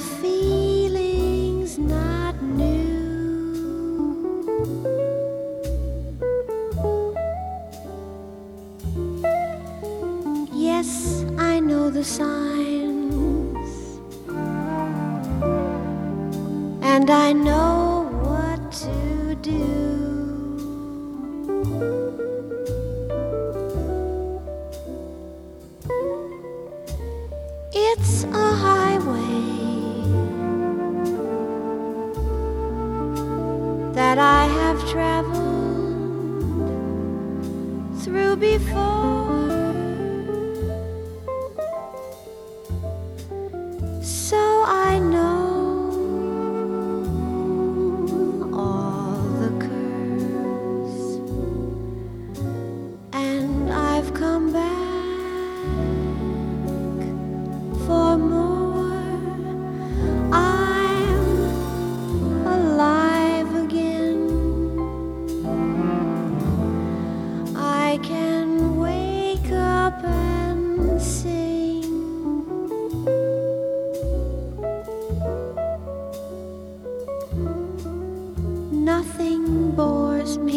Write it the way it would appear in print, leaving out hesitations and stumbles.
feeling's not new. Yes, I know the signs, and I know what to do. It's a highway that I have traveled through before, so I know all the curves, and I've come back for more. I'm alive again. I can wake up and sing. Nothing bores me